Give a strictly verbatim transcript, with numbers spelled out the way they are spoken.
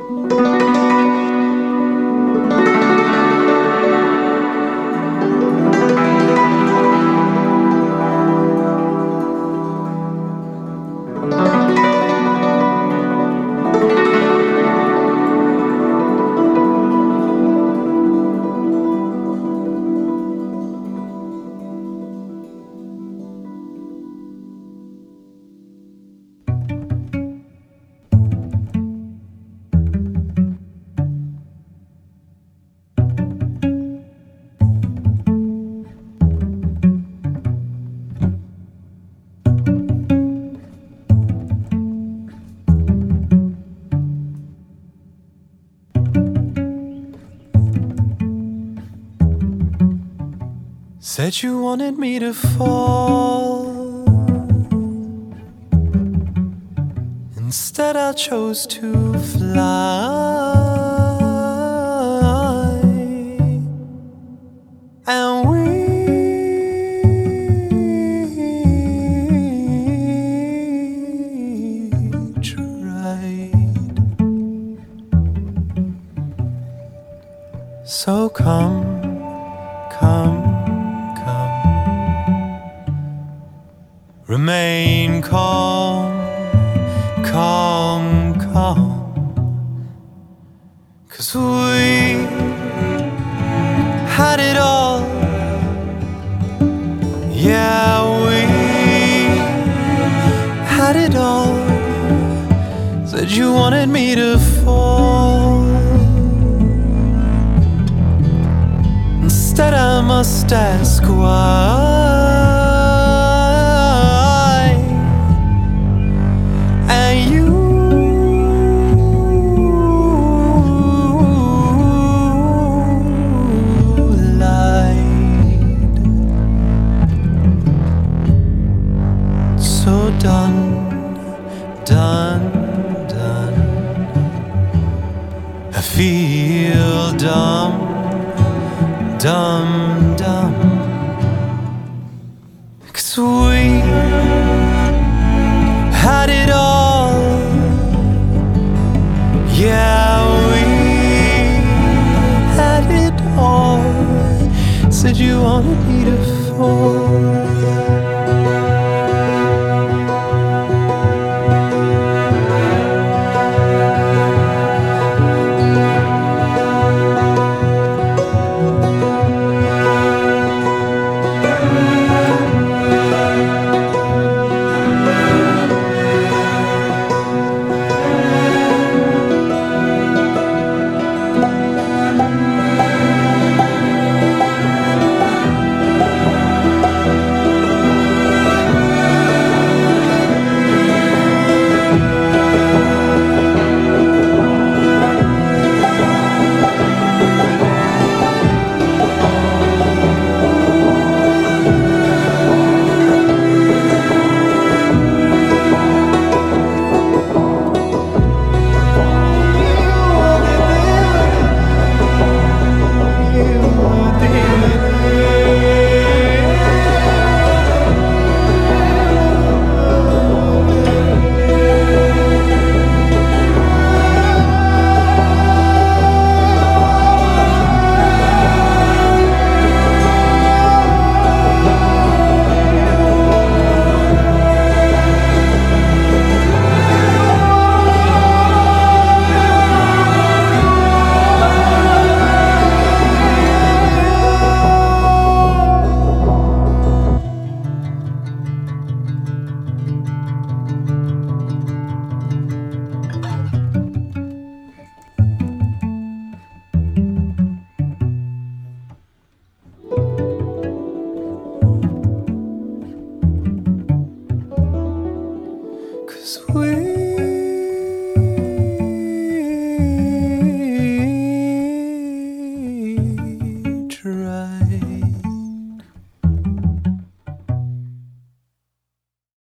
Said you wanted me to fall. Instead I chose to fly. And we tried. So come, come, remain calm, calm, calm. 'Cause we had it all. Yeah, we had it all. Said you wanted me to fall. Instead I must ask why. Done, done, done. I feel dumb, dumb, dumb. 'Cause we had it all. Yeah, we had it all. Said you wanted me to fall.